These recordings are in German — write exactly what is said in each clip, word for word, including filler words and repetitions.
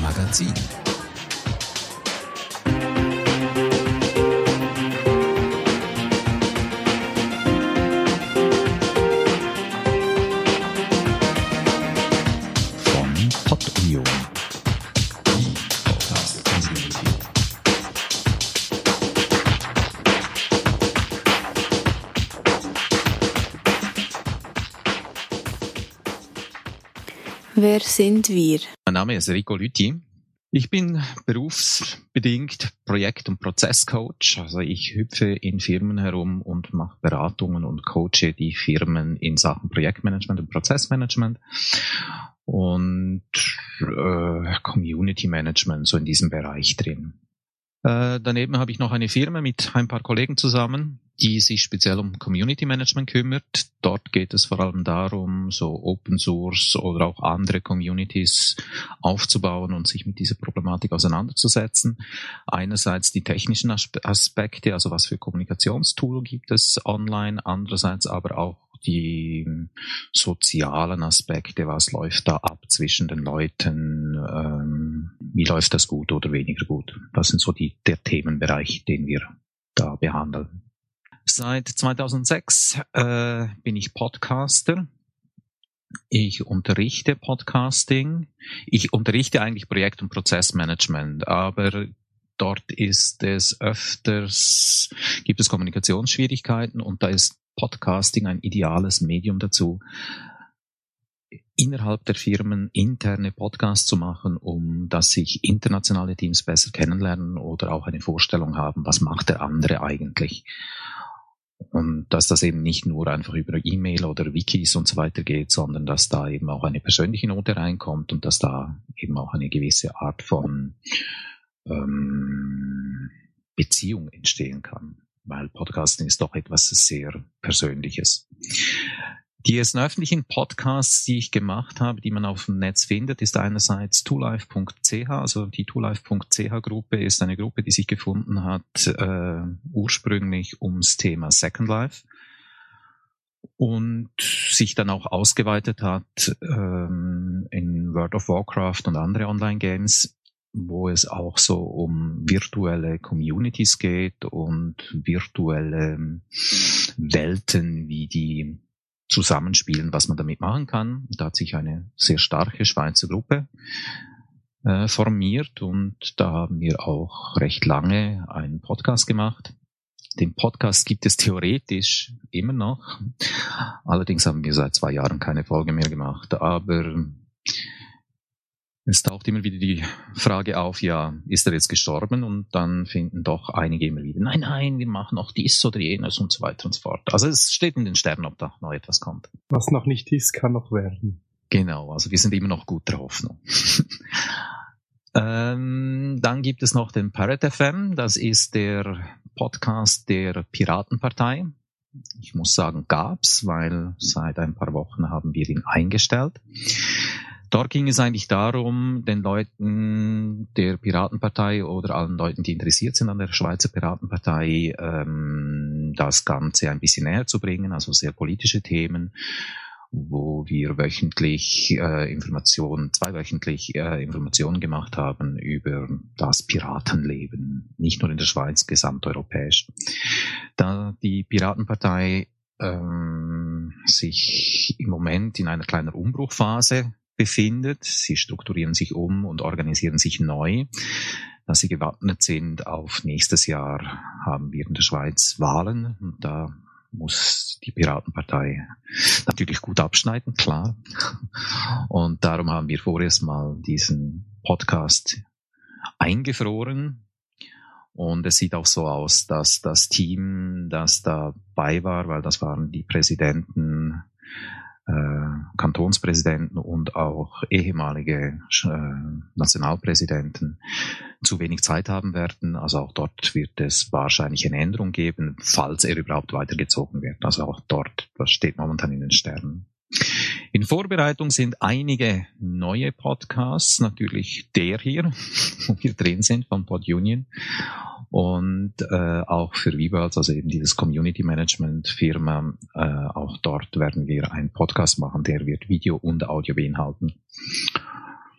Magazin. Von Podunion. Die Podcast-Community. Wer sind wir? Mein Name ist Rico Lüthi. Ich bin berufsbedingt Projekt- und Prozesscoach. Also ich hüpfe in Firmen herum und mache Beratungen und coache die Firmen in Sachen Projektmanagement und Prozessmanagement und äh, Community Management, so in diesem Bereich drin. Äh, daneben habe ich noch eine Firma mit ein paar Kollegen zusammen, die sich speziell um Community Management kümmert. Dort geht es vor allem darum, so Open Source oder auch andere Communities aufzubauen und sich mit dieser Problematik auseinanderzusetzen. Einerseits die technischen Aspekte, also was für Kommunikationstool gibt es online, andererseits aber auch die sozialen Aspekte, was läuft da ab zwischen den Leuten, ähm, wie läuft das gut oder weniger gut. Das sind so die, der Themenbereich, den wir da behandeln. Seit zweitausendsechs äh, bin ich Podcaster. Ich unterrichte Podcasting. Ich unterrichte eigentlich Projekt- und Prozessmanagement, aber dort ist es öfters, gibt es Kommunikationsschwierigkeiten und da ist Podcasting ein ideales Medium dazu, innerhalb der Firmen interne Podcasts zu machen, um dass sich internationale Teams besser kennenlernen oder auch eine Vorstellung haben, was macht der andere eigentlich. Und dass das eben nicht nur einfach über E-Mail oder Wikis und so weiter geht, sondern dass da eben auch eine persönliche Note reinkommt und dass da eben auch eine gewisse Art von ähm, Beziehung entstehen kann. Weil Podcasting ist doch etwas sehr Persönliches. Die ersten öffentlichen Podcasts, die ich gemacht habe, die man auf dem Netz findet, ist einerseits twolife punkt c h. Also die twolife punkt c h-Gruppe ist eine Gruppe, die sich gefunden hat, äh, ursprünglich ums Thema Second Life und sich dann auch ausgeweitet hat ähm, in World of Warcraft und andere Online-Games, wo es auch so um virtuelle Communities geht und virtuelle Welten, wie die zusammenspielen, was man damit machen kann. Da hat sich eine sehr starke Schweizer Gruppe äh, formiert und da haben wir auch recht lange einen Podcast gemacht. Den Podcast gibt es theoretisch immer noch. Allerdings haben wir seit zwei Jahren keine Folge mehr gemacht, aber es taucht immer wieder die Frage auf, ja, ist er jetzt gestorben? Und dann finden doch einige immer wieder, nein, nein, wir machen auch dies oder jenes und so weiter und so fort. Also es steht in den Sternen, ob da noch etwas kommt. Was noch nicht ist, kann noch werden. Genau, also wir sind immer noch guter Hoffnung. ähm, dann gibt es noch den Parrot F M, das ist der Podcast der Piratenpartei. Ich muss sagen, gab's, weil seit ein paar Wochen haben wir ihn eingestellt. Dort ging es eigentlich darum, den Leuten der Piratenpartei oder allen Leuten, die interessiert sind an der Schweizer Piratenpartei, ähm, das Ganze ein bisschen näher zu bringen, also sehr politische Themen, wo wir wöchentlich äh, Informationen, zweiwöchentlich äh, Informationen gemacht haben über das Piratenleben, nicht nur in der Schweiz, gesamteuropäisch. Da die Piratenpartei ähm, sich im Moment in einer kleinen Umbruchphase befindet. Sie strukturieren sich um und organisieren sich neu. Dass sie gewappnet sind auf nächstes Jahr, haben wir in der Schweiz Wahlen. Und da muss die Piratenpartei natürlich gut abschneiden, klar. Und darum haben wir vorerst mal diesen Podcast eingefroren. Und es sieht auch so aus, dass das Team, das dabei war, weil das waren die Präsidenten, Äh, Kantonspräsidenten und auch ehemalige äh, Nationalpräsidenten zu wenig Zeit haben werden. Also auch dort wird es wahrscheinlich eine Änderung geben, falls er überhaupt weitergezogen wird. Also auch dort, das steht momentan in den Sternen. In Vorbereitung sind einige neue Podcasts, natürlich der hier, wo wir drin sind, von PodUnion. Und äh, auch für ViVorld, also eben dieses Community Management Firma, äh, auch dort werden wir einen Podcast machen, der wird Video und Audio beinhalten.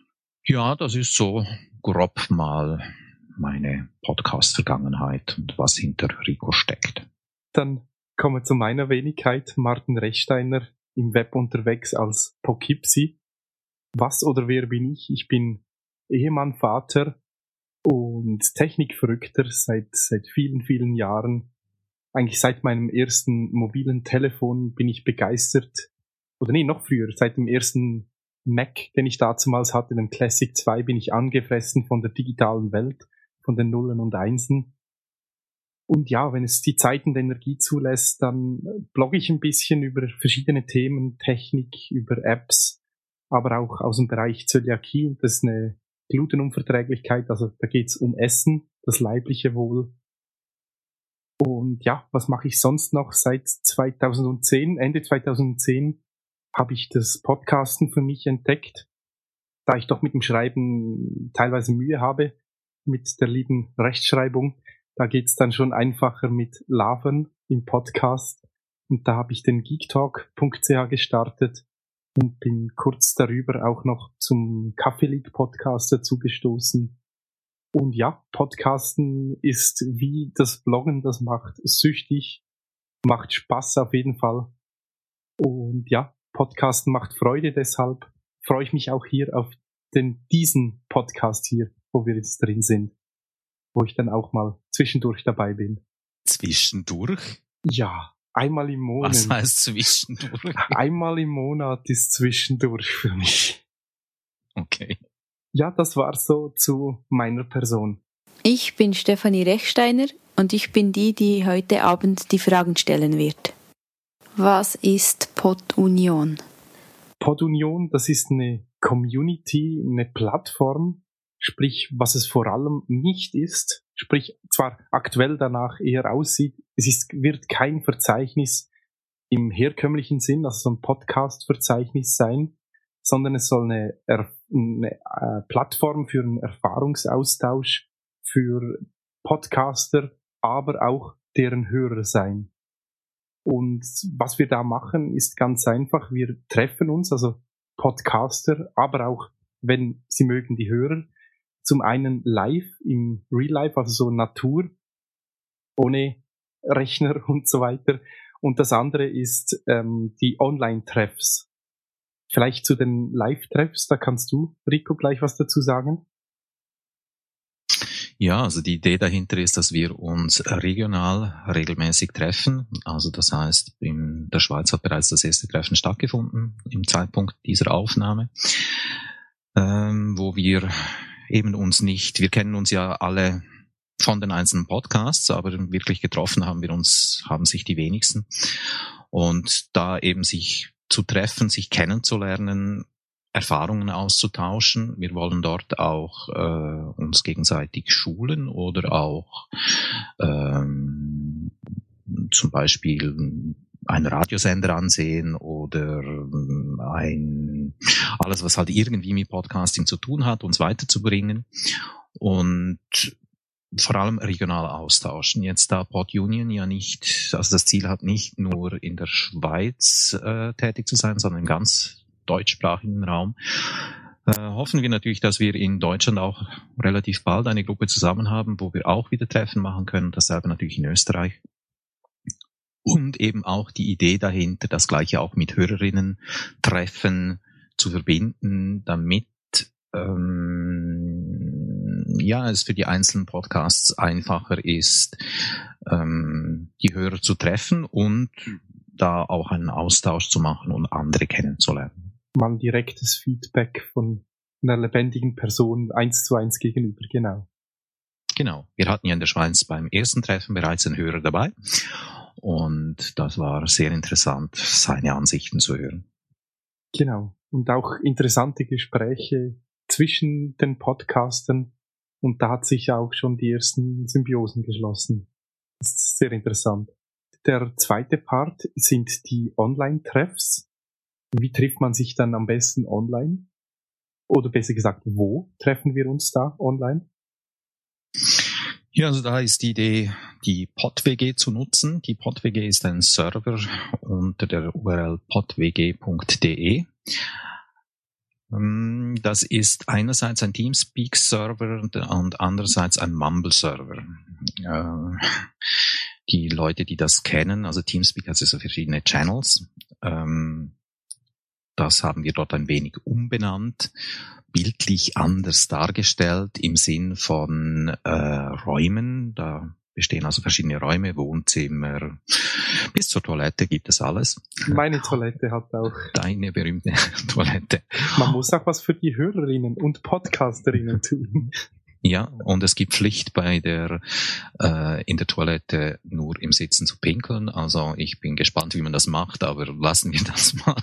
Ja, das ist so grob mal meine Podcast-Vergangenheit und was hinter Rico steckt. Dann kommen wir zu meiner Wenigkeit, Martin Rechsteiner, im Web unterwegs als Poughkeepsie. Was oder wer bin ich? Ich bin Ehemann, Vater und Technikverrückter seit, seit vielen, vielen Jahren. Eigentlich seit meinem ersten mobilen Telefon bin ich begeistert. Oder nee, noch früher, seit dem ersten Mac, den ich damals hatte, dem Classic zwei, bin ich angefressen von der digitalen Welt, von den Nullen und Einsen. Und ja, wenn es die Zeit und Energie zulässt, dann blogge ich ein bisschen über verschiedene Themen, Technik, über Apps, aber auch aus dem Bereich Zöliakie. Das ist eine Glutenunverträglichkeit, also da geht's um Essen, das leibliche Wohl. Und ja, was mache ich sonst noch? Seit zweitausendzehn, Ende zweitausendzehn, habe ich das Podcasten für mich entdeckt, da ich doch mit dem Schreiben teilweise Mühe habe, mit der lieben Rechtschreibung. Da geht's dann schon einfacher mit Labern im Podcast. Und da habe ich den geektalk punkt c h gestartet und bin kurz darüber auch noch zum Kaffee League Podcast dazu gestoßen. Und ja, Podcasten ist wie das Bloggen, das macht süchtig, macht Spaß auf jeden Fall. Und ja, Podcasten macht Freude, deshalb freue ich mich auch hier auf den, diesen Podcast hier, wo wir jetzt drin sind, wo ich dann auch mal zwischendurch dabei bin. Zwischendurch? Ja, einmal im Monat. Was heißt zwischendurch? Einmal im Monat ist zwischendurch für mich. Okay. Ja, das war so zu meiner Person. Ich bin Stefanie Rechsteiner und ich bin die, die heute Abend die Fragen stellen wird. Was ist Podunion? Podunion, das ist eine Community, eine Plattform, sprich, was es vor allem nicht ist, sprich, zwar aktuell danach eher aussieht, es ist, wird kein Verzeichnis im herkömmlichen Sinn, also so ein Podcast-Verzeichnis sein, sondern es soll eine, eine äh, Plattform für einen Erfahrungsaustausch für Podcaster, aber auch deren Hörer sein. Und was wir da machen, ist ganz einfach. Wir treffen uns, also Podcaster, aber auch, wenn Sie mögen, die Hörer, zum einen live im Real Life, also so Natur, ohne Rechner und so weiter. Und das andere ist ähm, die Online-Treffs. Vielleicht zu den Live-Treffs, da kannst du, Rico, gleich was dazu sagen. Ja, also die Idee dahinter ist, dass wir uns regional regelmäßig treffen. Also das heißt, in der Schweiz hat bereits das erste Treffen stattgefunden, im Zeitpunkt dieser Aufnahme, ähm, wo wir eben uns nicht, wir kennen uns ja alle von den einzelnen Podcasts, aber wirklich getroffen haben wir uns, haben sich die wenigsten. Und da eben sich zu treffen, sich kennenzulernen, Erfahrungen auszutauschen. Wir wollen dort auch äh, uns gegenseitig schulen oder auch ähm, zum Beispiel einen Radiosender ansehen oder ein alles, was halt irgendwie mit Podcasting zu tun hat, uns weiterzubringen und vor allem regional austauschen. Jetzt da Podunion ja nicht, also das Ziel hat nicht nur in der Schweiz äh, tätig zu sein, sondern im ganz deutschsprachigen Raum, äh, hoffen wir natürlich, dass wir in Deutschland auch relativ bald eine Gruppe zusammen haben, wo wir auch wieder Treffen machen können, dasselbe natürlich in Österreich. Und eben auch die Idee dahinter, das Gleiche auch mit Hörerinnen treffen zu verbinden, damit ähm, ja es für die einzelnen Podcasts einfacher ist, ähm, die Hörer zu treffen und da auch einen Austausch zu machen und andere kennenzulernen. Mal direktes Feedback von einer lebendigen Person eins zu eins gegenüber, genau. Genau. Wir hatten ja in der Schweiz beim ersten Treffen bereits einen Hörer dabei und das war sehr interessant, seine Ansichten zu hören. Genau. Und auch interessante Gespräche zwischen den Podcastern und da hat sich auch schon die ersten Symbiosen geschlossen. Das ist sehr interessant. Der zweite Part sind die Online-Treffs. Wie trifft man sich dann am besten online? Oder besser gesagt, wo treffen wir uns da online? Ja, also da ist die Idee, die PodWG zu nutzen. Die PodWG ist ein Server unter der U R L podwg punkt de. Das ist einerseits ein Teamspeak-Server und andererseits ein Mumble-Server. Die Leute, die das kennen, also Teamspeak hat so verschiedene Channels. Das haben wir dort ein wenig umbenannt, bildlich anders dargestellt im Sinn von äh, Räumen. Da bestehen also verschiedene Räume, Wohnzimmer, bis zur Toilette gibt es alles. Meine Toilette hat auch. Deine berühmte Toilette. Man muss auch was für die Hörerinnen und Podcasterinnen tun. Ja, und es gibt Pflicht bei der äh, in der Toilette nur im Sitzen zu pinkeln. Also ich bin gespannt, wie man das macht, aber lassen wir das mal.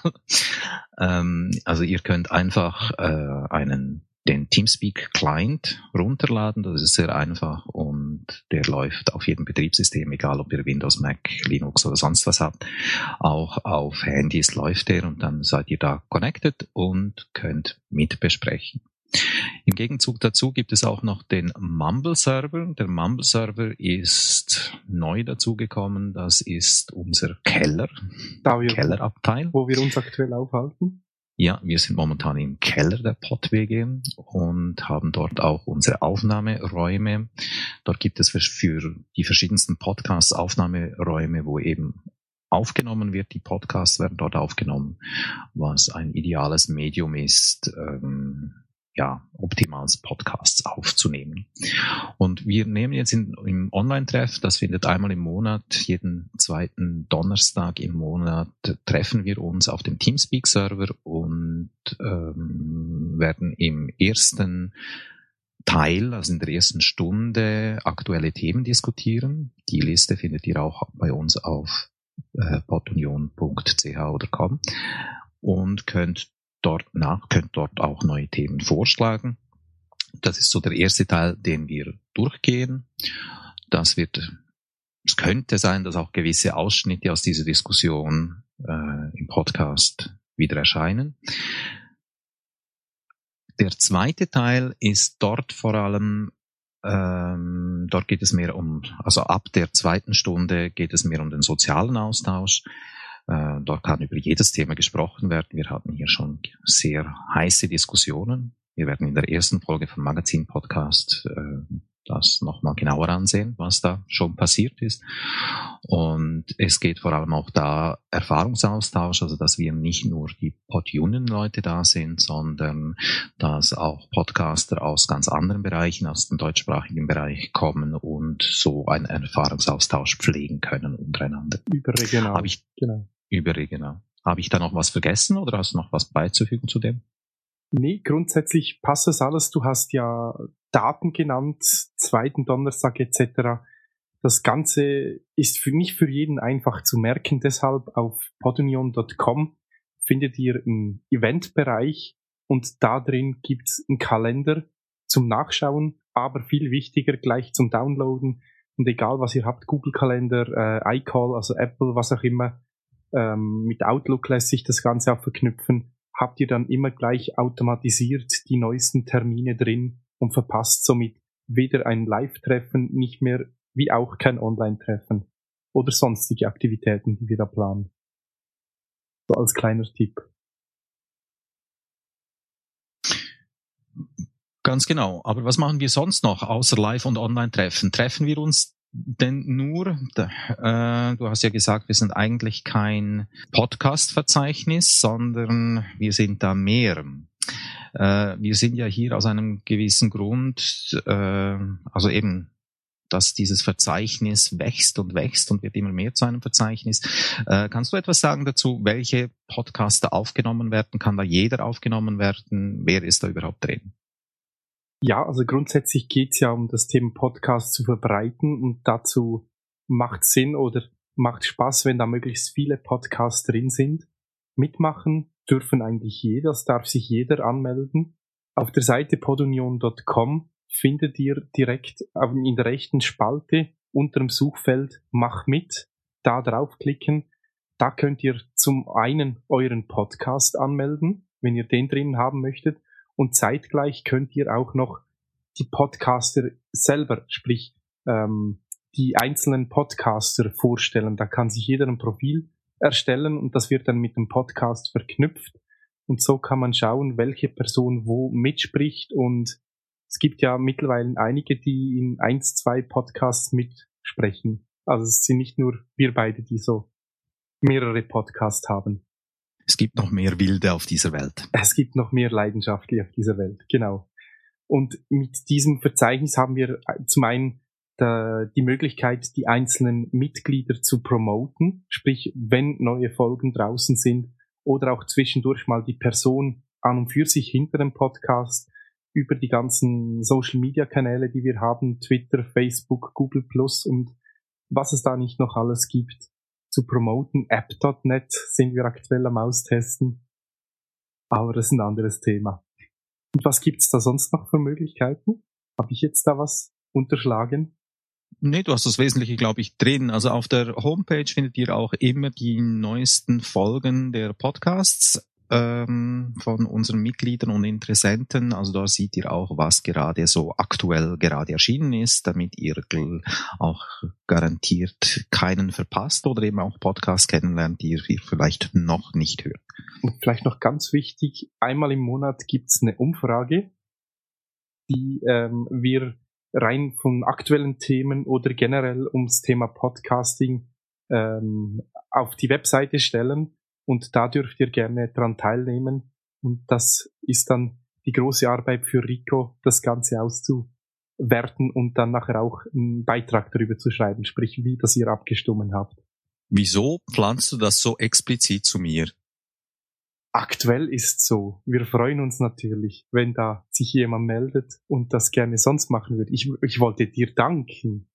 ähm, also ihr könnt einfach äh, einen den Teamspeak Client runterladen. Das ist sehr einfach und der läuft auf jedem Betriebssystem, egal ob ihr Windows, Mac, Linux oder sonst was habt. Auch auf Handys läuft der und dann seid ihr da connected und könnt mitbesprechen. Im Gegenzug dazu gibt es auch noch den Mumble-Server. Der Mumble-Server ist neu dazugekommen. Das ist unser Keller, da wir, Kellerabteil. Wo wir uns aktuell aufhalten. Ja, wir sind momentan im Keller der PodW G und haben dort auch unsere Aufnahmeräume. Dort gibt es für die verschiedensten Podcasts Aufnahmeräume, wo eben aufgenommen wird. Die Podcasts werden dort aufgenommen, was ein ideales Medium ist, ähm, ja, optimales Podcasts aufzunehmen. Und wir nehmen jetzt in, im Online-Treff, das findet einmal im Monat, jeden zweiten Donnerstag im Monat, treffen wir uns auf dem Teamspeak-Server und ähm, werden im ersten Teil, also in der ersten Stunde, aktuelle Themen diskutieren. Die Liste findet ihr auch bei uns auf äh, podunion punkt c h oder com und könnt dort nach, könnt dort auch neue Themen vorschlagen. Das ist so der erste Teil, den wir durchgehen. Das wird, es könnte sein, dass auch gewisse Ausschnitte aus dieser Diskussion äh, im Podcast wieder erscheinen. Der zweite Teil ist dort vor allem, ähm, dort geht es mehr um, also ab der zweiten Stunde geht es mehr um den sozialen Austausch. Äh, dort kann über jedes Thema gesprochen werden. Wir hatten hier schon sehr heiße Diskussionen. Wir werden in der ersten Folge vom Magazin-Podcast äh, das nochmal genauer ansehen, was da schon passiert ist. Und es geht vor allem auch da Erfahrungsaustausch, also dass wir nicht nur die PodUnion-Leute da sind, sondern dass auch Podcaster aus ganz anderen Bereichen, aus dem deutschsprachigen Bereich kommen und so einen Erfahrungsaustausch pflegen können untereinander. Überregional. Habe ich, genau. Überregional. Habe ich da noch was vergessen oder hast du noch was beizufügen zu dem? Nee, grundsätzlich passt das alles. Du hast ja Daten genannt, zweiten Donnerstag et cetera. Das Ganze ist für nicht für jeden einfach zu merken. Deshalb auf podunion punkt com findet ihr einen Eventbereich und da drin gibt's einen Kalender zum Nachschauen, aber viel wichtiger gleich zum Downloaden. Und egal was ihr habt, Google Kalender, äh, iCall, also Apple, was auch immer, ähm, mit Outlook lässt sich das Ganze auch verknüpfen. Habt ihr dann immer gleich automatisiert die neuesten Termine drin und verpasst somit weder ein Live-Treffen, nicht mehr, wie auch kein Online-Treffen oder sonstige Aktivitäten, die wir da planen. So als kleiner Tipp. Ganz genau. Aber was machen wir sonst noch außer Live- und Online-Treffen? Treffen wir uns denn nur, äh, du hast ja gesagt, wir sind eigentlich kein Podcast-Verzeichnis, sondern wir sind da mehr. Äh, wir sind ja hier aus einem gewissen Grund, äh, also eben, dass dieses Verzeichnis wächst und wächst und wird immer mehr zu einem Verzeichnis. Äh, kannst du etwas sagen dazu, welche Podcaster aufgenommen werden? Kann da jeder aufgenommen werden? Wer ist da überhaupt drin? Ja, also grundsätzlich geht's ja um das Thema Podcast zu verbreiten und dazu macht Sinn oder macht Spaß, wenn da möglichst viele Podcasts drin sind. Mitmachen dürfen eigentlich jeder, das darf sich jeder anmelden. Auf der Seite podunion punkt com findet ihr direkt in der rechten Spalte unter dem Suchfeld Mach mit, da draufklicken. Da könnt ihr zum einen euren Podcast anmelden, wenn ihr den drin haben möchtet. Und zeitgleich könnt ihr auch noch die Podcaster selber, sprich ähm, die einzelnen Podcaster vorstellen. Da kann sich jeder ein Profil erstellen und das wird dann mit dem Podcast verknüpft. Und so kann man schauen, welche Person wo mitspricht. Und es gibt ja mittlerweile einige, die in eins, zwei Podcasts mitsprechen. Also es sind nicht nur wir beide, die so mehrere Podcasts haben. Es gibt noch mehr Wilde auf dieser Welt. Es gibt noch mehr Leidenschaftliche auf dieser Welt, genau. Und mit diesem Verzeichnis haben wir zum einen da, die Möglichkeit, die einzelnen Mitglieder zu promoten, sprich, wenn neue Folgen draußen sind oder auch zwischendurch mal die Person an und für sich hinter dem Podcast über die ganzen Social-Media-Kanäle, die wir haben, Twitter, Facebook, Google Plus und was es da nicht noch alles gibt, zu promoten. App Punkt net sind wir aktuell am Austesten, aber das ist ein anderes Thema. Und was gibt's da sonst noch für Möglichkeiten? Habe ich jetzt da was unterschlagen? Nee, du hast das Wesentliche, glaube ich, drin. Also auf der Homepage findet ihr auch immer die neuesten Folgen der Podcasts ähm, von unseren Mitgliedern und Interessenten. Also da seht ihr auch, was gerade so aktuell gerade erschienen ist, damit ihr auch garantiert keinen verpasst oder eben auch Podcasts kennenlernt, die ihr vielleicht noch nicht hört. Und vielleicht noch ganz wichtig, einmal im Monat gibt's eine Umfrage, die ähm, wir rein von aktuellen Themen oder generell ums Thema Podcasting ähm, auf die Webseite stellen und da dürft ihr gerne dran teilnehmen und das ist dann die große Arbeit für Rico, das Ganze auszuwerten und dann nachher auch einen Beitrag darüber zu schreiben, sprich wie das ihr abgestimmt habt. Wieso pflanzt du das so explizit zu mir? Aktuell ist so. Wir freuen uns natürlich, wenn da sich jemand meldet und das gerne sonst machen würde. Ich, ich wollte dir danken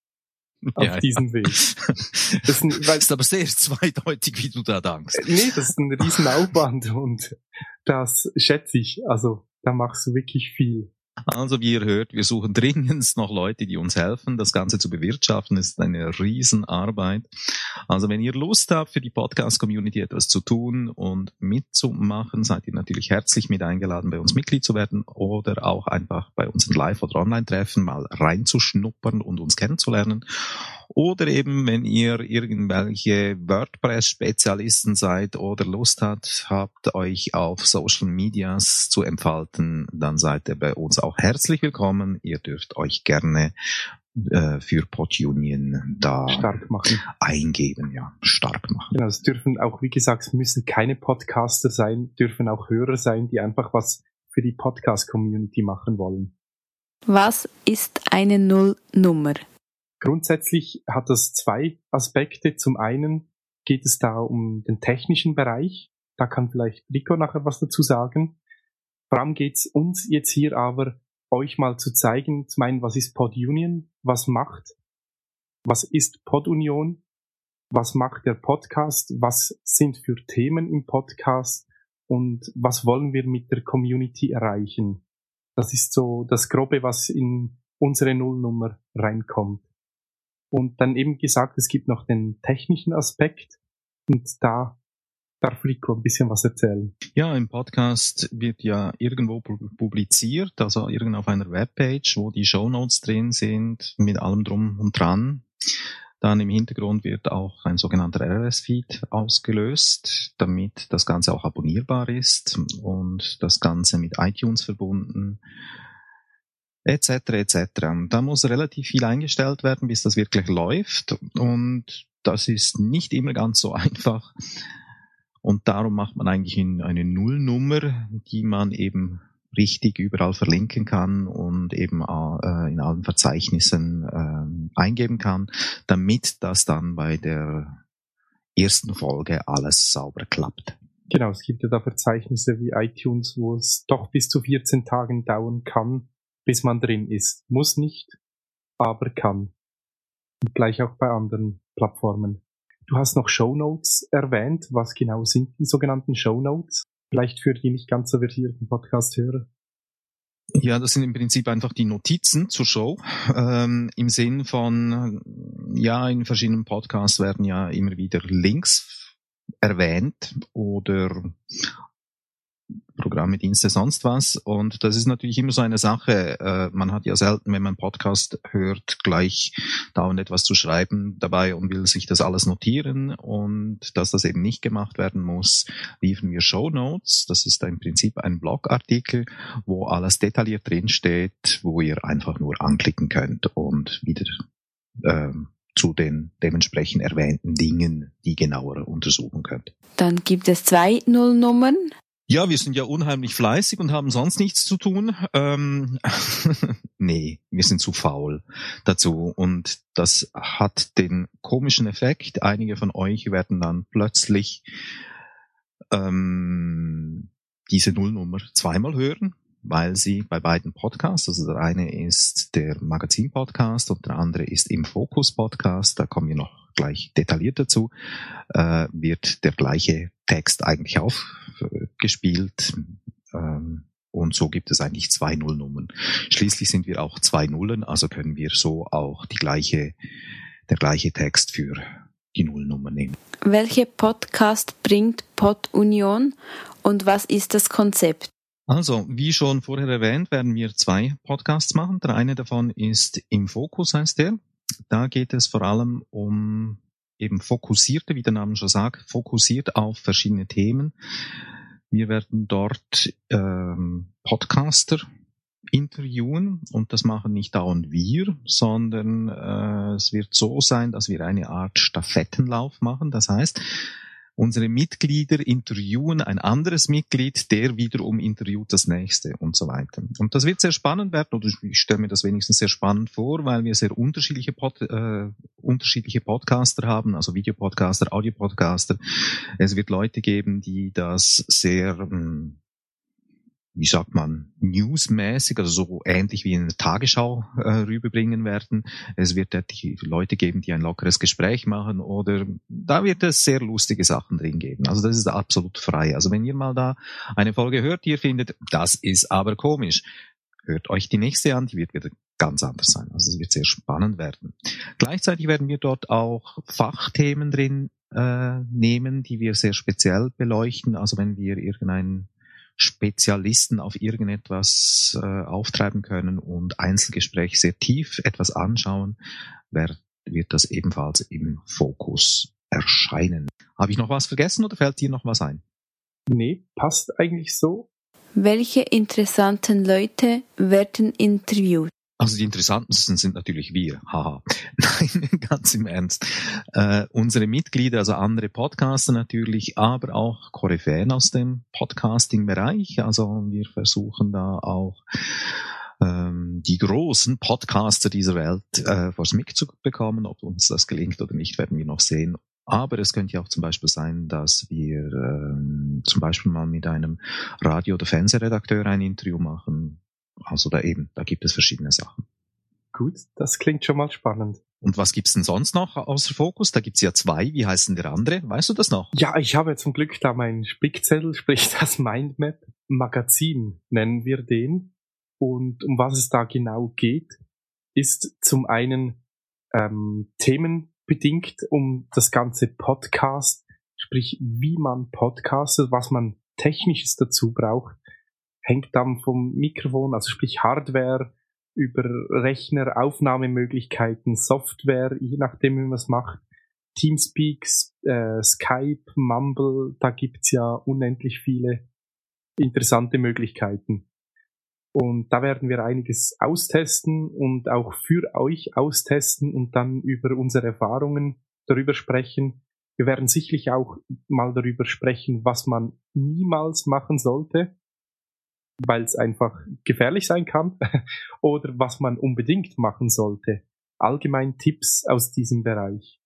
auf ja, diesem ja. Weg. Das ist, ein, weil, ist aber sehr zweideutig, wie du da dankst. Nee, das ist ein Riesenaufwand und das schätze ich. Also da machst du wirklich viel. Also wie ihr hört, wir suchen dringend noch Leute, die uns helfen, das Ganze zu bewirtschaften. Das ist eine Riesenarbeit. Also wenn ihr Lust habt, für die Podcast-Community etwas zu tun und mitzumachen, seid ihr natürlich herzlich mit eingeladen, bei uns Mitglied zu werden oder auch einfach bei unseren Live- oder Online-Treffen mal reinzuschnuppern und uns kennenzulernen. Oder eben, wenn ihr irgendwelche WordPress-Spezialisten seid oder Lust habt, habt euch auf Social Medias zu entfalten, dann seid ihr bei uns auch herzlich willkommen. Ihr dürft euch gerne äh, für PodUnion da stark machen. eingeben, ja, stark machen. Genau, es dürfen auch, wie gesagt, es müssen keine Podcaster sein, dürfen auch Hörer sein, die einfach was für die Podcast-Community machen wollen. Was ist eine Nullnummer? Grundsätzlich hat das zwei Aspekte. Zum einen geht es da um den technischen Bereich. Da kann vielleicht Rico nachher was dazu sagen. Vor allem geht es uns jetzt hier aber, euch mal zu zeigen, zum einen, was ist PodUnion, was macht, was ist PodUnion, was macht der Podcast, was sind für Themen im Podcast und was wollen wir mit der Community erreichen. Das ist so das Grobe, was in unsere Nullnummer reinkommt. Und dann eben gesagt, es gibt noch den technischen Aspekt und da darf Rico ein bisschen was erzählen. Ja, im Podcast wird ja irgendwo publiziert, also irgendwo auf einer Webpage, wo die Shownotes drin sind, mit allem drum und dran. Dann im Hintergrund wird auch ein sogenannter R S S-Feed ausgelöst, damit das Ganze auch abonnierbar ist und das Ganze mit iTunes verbunden, etc. et cetera. Da muss relativ viel eingestellt werden, bis das wirklich läuft und das ist nicht immer ganz so einfach und darum macht man eigentlich eine Nullnummer, die man eben richtig überall verlinken kann und eben äh, in allen Verzeichnissen äh, eingeben kann, damit das dann bei der ersten Folge alles sauber klappt. Genau, es gibt ja da Verzeichnisse wie iTunes, wo es doch bis zu vierzehn Tagen dauern kann, bis man drin ist. Muss nicht, aber kann. Und gleich auch bei anderen Plattformen. Du hast noch Shownotes erwähnt. Was genau sind die sogenannten Shownotes? Vielleicht für die nicht ganz so versierten Podcast-Hörer. Ja, das sind im Prinzip einfach die Notizen zur Show. Ähm, im Sinn von, ja, in verschiedenen Podcasts werden ja immer wieder Links erwähnt oder Programme, Dienste, sonst was. Und das ist natürlich immer so eine Sache. Äh, man hat ja selten, wenn man einen Podcast hört, gleich dauernd etwas zu schreiben dabei und will sich das alles notieren. Und dass das eben nicht gemacht werden muss, liefern wir Shownotes. Das ist im Prinzip ein Blogartikel, wo alles detailliert drinsteht, wo ihr einfach nur anklicken könnt und wieder ähm, zu den dementsprechend erwähnten Dingen, die genauer untersuchen könnt. Dann gibt es zwei Nullnummern. Ja, wir sind ja unheimlich fleißig und haben sonst nichts zu tun. Ähm, nee, wir sind zu faul dazu. Und das hat den komischen Effekt. Einige von euch werden dann plötzlich ähm, diese Nullnummer zweimal hören, weil sie bei beiden Podcasts, also der eine ist der Magazin-Podcast und der andere ist im Fokus-Podcast, da kommen wir noch gleich detailliert dazu, äh, wird der gleiche Text eigentlich aufgespielt, ähm, und so gibt es eigentlich zwei Nullnummern. Schließlich sind wir auch zwei Nullen, also können wir so auch die gleiche, der gleiche Text für die Nullnummer nehmen. Welche Podcast bringt PodUnion und was ist das Konzept? Also, wie schon vorher erwähnt, werden wir zwei Podcasts machen. Der eine davon ist Im Fokus, heißt der. Da geht es vor allem um eben fokussierte, wie der Name schon sagt, fokussiert auf verschiedene Themen. Wir werden dort ähm, Podcaster interviewen und das machen nicht dauernd wir, sondern äh, es wird so sein, dass wir eine Art Stafettenlauf machen. Das heißt, unsere Mitglieder interviewen ein anderes Mitglied, der wiederum interviewt das nächste und so weiter. Und das wird sehr spannend werden, oder ich stelle mir das wenigstens sehr spannend vor, weil wir sehr unterschiedliche, Pod, äh, unterschiedliche Podcaster haben, also Videopodcaster, Audiopodcaster. Es wird Leute geben, die das sehr, mh, wie sagt man, newsmäßig, also so ähnlich wie in der Tagesschau äh, rüberbringen werden. Es wird die Leute geben, die ein lockeres Gespräch machen, oder da wird es sehr lustige Sachen drin geben. Also das ist absolut frei. Also wenn ihr mal da eine Folge hört, die ihr findet, das ist aber komisch, hört euch die nächste an, die wird wieder ganz anders sein. Also es wird sehr spannend werden. Gleichzeitig werden wir dort auch Fachthemen drin äh, nehmen, die wir sehr speziell beleuchten. Also wenn wir irgendeinen Spezialisten auf irgendetwas äh, auftreiben können und Einzelgespräch sehr tief etwas anschauen, wird, wird das ebenfalls im Fokus erscheinen. Habe ich noch was vergessen oder fällt dir noch was ein? Nee, passt eigentlich so. Welche interessanten Leute werden interviewt? Also die interessantesten sind natürlich wir, haha. Nein, ganz im Ernst. Äh, unsere Mitglieder, also andere Podcaster natürlich, aber auch Koryphäen aus dem Podcasting-Bereich. Also wir versuchen da auch ähm, die großen Podcaster dieser Welt äh, vors Mic zu bekommen. Ob uns das gelingt oder nicht, werden wir noch sehen. Aber es könnte ja auch zum Beispiel sein, dass wir ähm, zum Beispiel mal mit einem Radio- oder Fernsehredakteur ein Interview machen. Also da eben, da gibt es verschiedene Sachen. Gut, das klingt schon mal spannend. Und was gibt's denn sonst noch außer Fokus? Da gibt's ja zwei. Wie heißt denn der andere? Weißt du das noch? Ja, ich habe zum Glück da meinen Spickzettel, sprich das Mindmap Magazin, nennen wir den. Und um was es da genau geht, ist zum einen ähm, themenbedingt um das ganze Podcast, sprich wie man podcastet, was man Technisches dazu braucht, hängt dann vom Mikrofon, also sprich Hardware, über Rechner, Aufnahmemöglichkeiten, Software, je nachdem, wie man es macht, Teamspeak, äh, Skype, Mumble, da gibt's ja unendlich viele interessante Möglichkeiten. Und da werden wir einiges austesten und auch für euch austesten und dann über unsere Erfahrungen darüber sprechen. Wir werden sicherlich auch mal darüber sprechen, was man niemals machen sollte, weil es einfach gefährlich sein kann, oder was man unbedingt machen sollte. Allgemein Tipps aus diesem Bereich.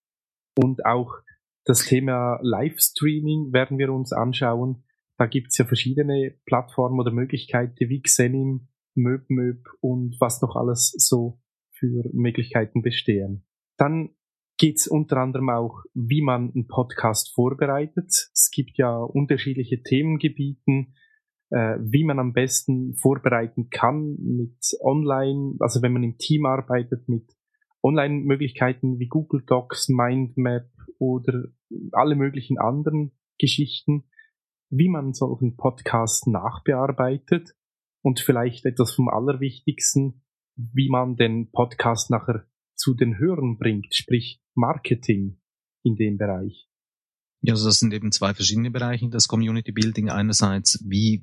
Und auch das Thema Livestreaming werden wir uns anschauen. Da gibt's ja verschiedene Plattformen oder Möglichkeiten wie Xenim, MöbMöb und was noch alles so für Möglichkeiten bestehen. Dann geht's unter anderem auch, wie man einen Podcast vorbereitet. Es gibt ja unterschiedliche Themengebiete, wie man am besten vorbereiten kann mit Online, also wenn man im Team arbeitet, mit Online-Möglichkeiten wie Google Docs, Mindmap oder alle möglichen anderen Geschichten. wie man solchen Podcast nachbearbeitet und vielleicht etwas vom Allerwichtigsten, wie man den Podcast nachher zu den Hörern bringt, sprich Marketing in dem Bereich. Ja, also das sind eben zwei verschiedene Bereiche, das Community Building. Einerseits, wie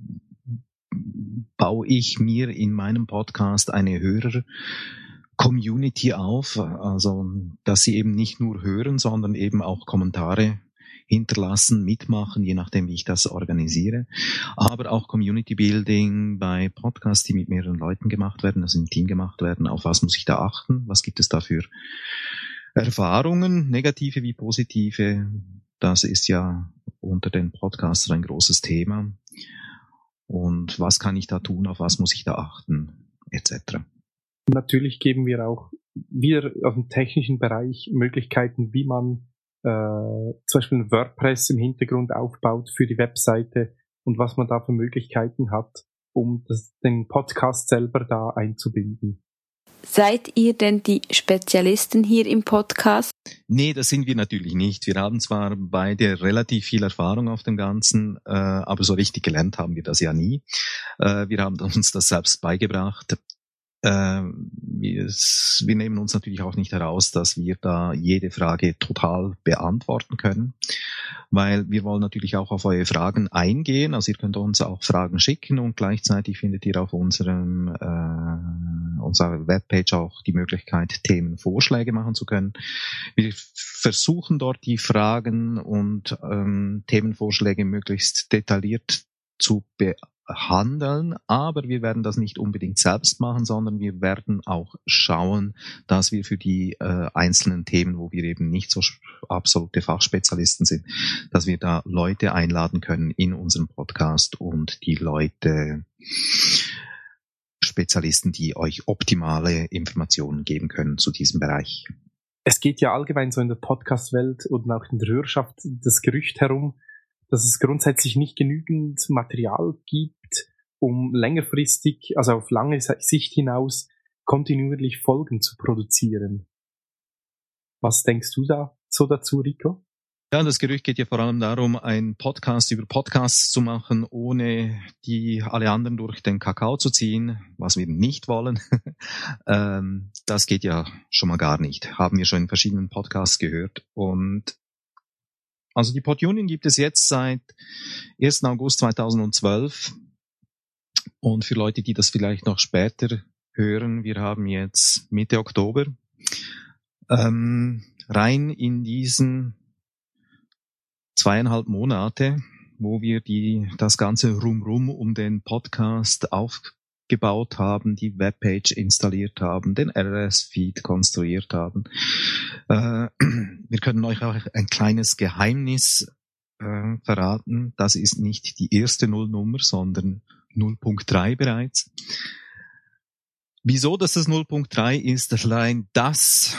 baue ich mir in meinem Podcast eine Hörer-Community auf, also dass sie eben nicht nur hören, sondern eben auch Kommentare hinterlassen, mitmachen, je nachdem, wie ich das organisiere. Aber auch Community Building bei Podcasts, die mit mehreren Leuten gemacht werden, also im Team gemacht werden. Auf was muss ich da achten? Was gibt es da für Erfahrungen, negative wie positive? Das ist ja unter den Podcastern ein großes Thema. Und was kann ich da tun? Auf was muss ich da achten? et cetera. Natürlich geben wir auch wieder aus dem technischen Bereich Möglichkeiten, wie man äh, zum Beispiel ein WordPress im Hintergrund aufbaut für die Webseite und was man da für Möglichkeiten hat, um das, den Podcast selber da einzubinden. Seid ihr denn die Spezialisten hier im Podcast? Nee, das sind wir natürlich nicht. Wir haben zwar beide relativ viel Erfahrung auf dem Ganzen, äh, aber so richtig gelernt haben wir das ja nie. Äh, wir haben uns das selbst beigebracht. Äh, wir, wir nehmen uns natürlich auch nicht heraus, dass wir da jede Frage total beantworten können, weil wir wollen natürlich auch auf eure Fragen eingehen. Also ihr könnt uns auch Fragen schicken und gleichzeitig findet ihr auf unserem äh, unserer Webpage auch die Möglichkeit, Themenvorschläge machen zu können. Wir versuchen dort die Fragen und ähm, Themenvorschläge möglichst detailliert zu behandeln, aber wir werden das nicht unbedingt selbst machen, sondern wir werden auch schauen, dass wir für die äh, einzelnen Themen, wo wir eben nicht so absolute Fachspezialisten sind, dass wir da Leute einladen können in unserem Podcast und die Leute Spezialisten, die euch optimale Informationen geben können zu diesem Bereich. Es geht ja allgemein so in der Podcast-Welt und auch in der Hörerschaft das Gerücht herum, dass es grundsätzlich nicht genügend Material gibt, um längerfristig, also auf lange Sicht hinaus, kontinuierlich Folgen zu produzieren. Was denkst du da so dazu, Rico? Ja, das Gerücht geht ja vor allem darum, einen Podcast über Podcasts zu machen, ohne die alle anderen durch den Kakao zu ziehen, was wir nicht wollen. ähm, das geht ja schon mal gar nicht. Haben wir schon in verschiedenen Podcasts gehört. Und also die PodUnion gibt es jetzt seit ersten August zweitausendzwölf. Und für Leute, die das vielleicht noch später hören, wir haben jetzt Mitte Oktober. Ähm, rein in diesen zweieinhalb Monate, wo wir die das ganze Rumrum um den Podcast aufgebaut haben, die Webpage installiert haben, den R S S-Feed konstruiert haben. Äh, wir können euch auch ein kleines Geheimnis äh, verraten. Das ist nicht die erste Nullnummer, sondern null Punkt drei bereits. Wieso, dass das null Punkt drei ist? Allein das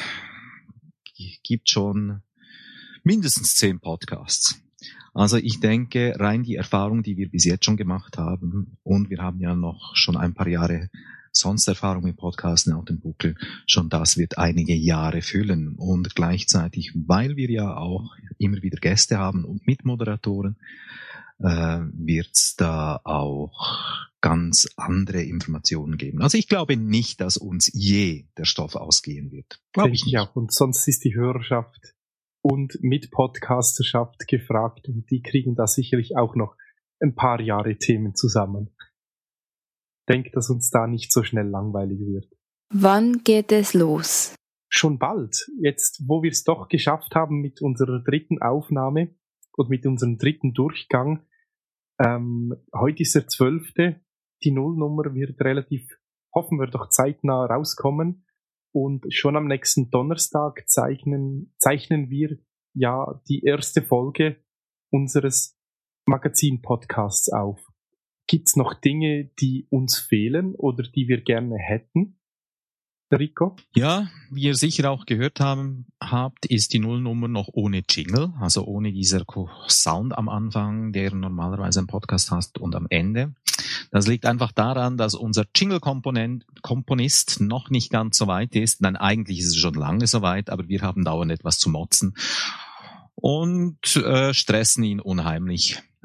gibt schon mindestens zehn Podcasts. Also ich denke, rein die Erfahrung, die wir bis jetzt schon gemacht haben, und wir haben ja noch schon ein paar Jahre sonst Erfahrung mit Podcasten auf dem Buckel, schon das wird einige Jahre füllen. Und gleichzeitig, weil wir ja auch immer wieder Gäste haben und Mitmoderatoren, äh, wird es da auch ganz andere Informationen geben. Also ich glaube nicht, dass uns je der Stoff ausgehen wird. Glaube ich nicht. Ja, und sonst ist die Hörerschaft und Mit-Podcasterschaft gefragt und die kriegen da sicherlich auch noch ein paar Jahre Themen zusammen. Denke, dass uns da nicht so schnell langweilig wird. Wann geht es los? Schon bald. Jetzt, wo wir es doch geschafft haben mit unserer dritten Aufnahme und mit unserem dritten Durchgang. Ähm, heute ist der zwölfte. Die Nullnummer wird relativ, hoffen wir doch, zeitnah rauskommen. Und schon am nächsten Donnerstag zeichnen, zeichnen wir ja die erste Folge unseres Magazin-Podcasts auf. Gibt's noch Dinge, die uns fehlen oder die wir gerne hätten? Rico? Ja, wie ihr sicher auch gehört haben, habt, ist die Nullnummer noch ohne Jingle, also ohne dieser Sound am Anfang, der normalerweise ein Podcast hat, und am Ende. Das liegt einfach daran, dass unser Jingle-Komponist noch nicht ganz so weit ist. Nein, eigentlich ist es schon lange so weit, aber wir haben dauernd etwas zu motzen und äh, stressen ihn unheimlich.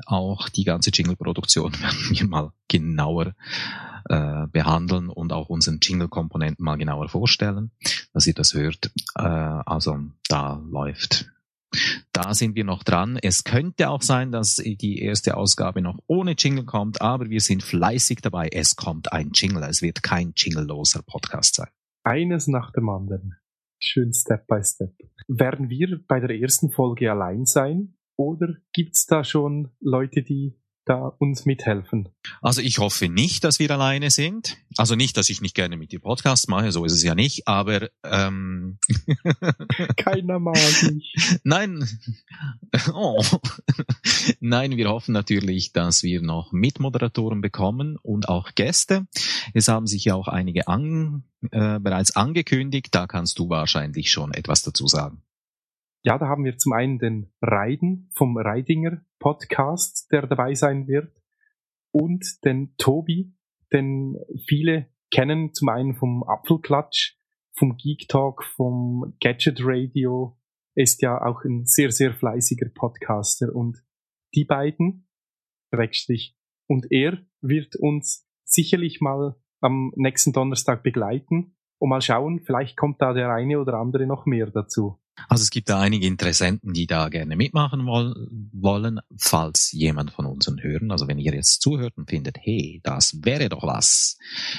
auch die ganze Jingle-Produktion werden wir mal genauer äh, behandeln und auch unseren Jingle-Komponenten mal genauer vorstellen, dass ihr das hört. Äh, also da läuft, da sind wir noch dran. Es könnte auch sein, dass die erste Ausgabe noch ohne Jingle kommt, aber wir sind fleißig dabei. Es kommt ein Jingle. Es wird kein jingleloser Podcast sein. Eines nach dem anderen. Schön Step by Step. Werden wir bei der ersten Folge allein sein oder gibt's da schon Leute, die da uns mithelfen? Also ich hoffe nicht, dass wir alleine sind. Also nicht, dass ich nicht gerne mit dir Podcast mache, so ist es ja nicht, aber ähm keiner mag mich. Nein, oh. Nein, wir hoffen natürlich, dass wir noch Mitmoderatoren bekommen und auch Gäste. Es haben sich ja auch einige an, äh, bereits angekündigt, da kannst du wahrscheinlich schon etwas dazu sagen. Ja, da haben wir zum einen den Reiden vom Reidinger Podcast, der dabei sein wird, und den Tobi, den viele kennen, zum einen vom Apfelklatsch, vom Geek Talk, vom Gadget Radio, ist ja auch ein sehr, sehr fleißiger Podcaster, und die beiden, Schrägstrich, und er wird uns sicherlich mal am nächsten Donnerstag begleiten und mal schauen, vielleicht kommt da der eine oder andere noch mehr dazu. Also es gibt da einige Interessenten, die da gerne mitmachen wollen, falls jemand von unseren Hörern, also wenn ihr jetzt zuhört und findet, hey, das wäre doch was,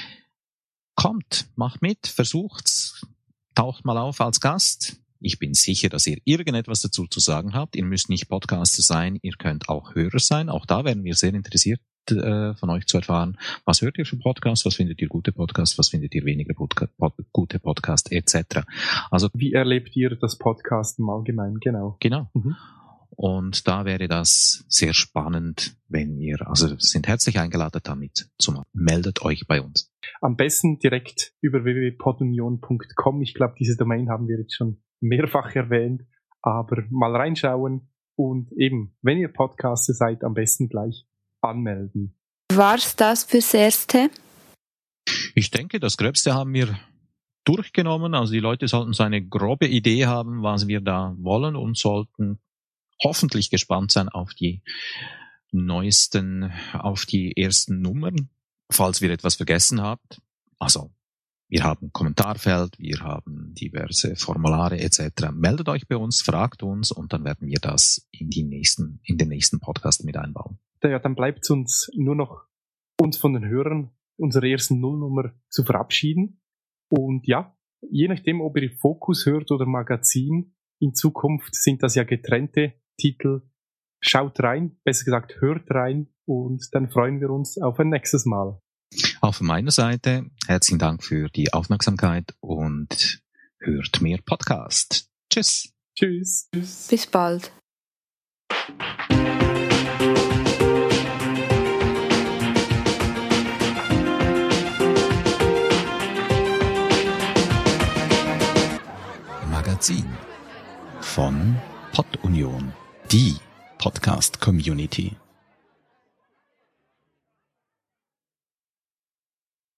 kommt, macht mit, versucht's, taucht mal auf als Gast. Ich bin sicher, dass ihr irgendetwas dazu zu sagen habt. Ihr müsst nicht Podcaster sein, ihr könnt auch Hörer sein. Auch da wären wir sehr interessiert, äh, von euch zu erfahren, was hört ihr für Podcasts, was findet ihr gute Podcasts, was findet ihr weniger Podca- Pod- gute Podcasts, et cetera. Also wie erlebt ihr das Podcast im Allgemeinen? Genau. Genau. Mhm. Und da wäre das sehr spannend, wenn ihr, also sind herzlich eingeladen damit zu machen. Meldet euch bei uns. Am besten direkt über w w w punkt podunion punkt com. Ich glaube, diese Domain haben wir jetzt schon mehrfach erwähnt, aber mal reinschauen und eben, wenn ihr Podcaster seid, am besten gleich anmelden. War's das fürs Erste? Ich denke, das Gröbste haben wir durchgenommen. Also die Leute sollten so eine grobe Idee haben, was wir da wollen, und sollten hoffentlich gespannt sein auf die neuesten, auf die ersten Nummern, falls wir etwas vergessen habt. Also wir haben Kommentarfeld, wir haben diverse Formulare et cetera. Meldet euch bei uns, fragt uns, und dann werden wir das in die nächsten, in den nächsten Podcast mit einbauen. Ja, dann bleibt es uns nur noch, uns von den Hörern unserer ersten Nullnummer zu verabschieden. Und ja, je nachdem, ob ihr Fokus hört oder Magazin, in Zukunft sind das ja getrennte Titel. Schaut rein, besser gesagt hört rein, und dann freuen wir uns auf ein nächstes Mal. Auch von meiner Seite herzlichen Dank für die Aufmerksamkeit und hört mehr Podcast. Tschüss. Tschüss. Tschüss. Bis bald. Magazin von Podunion, die Podcast-Community.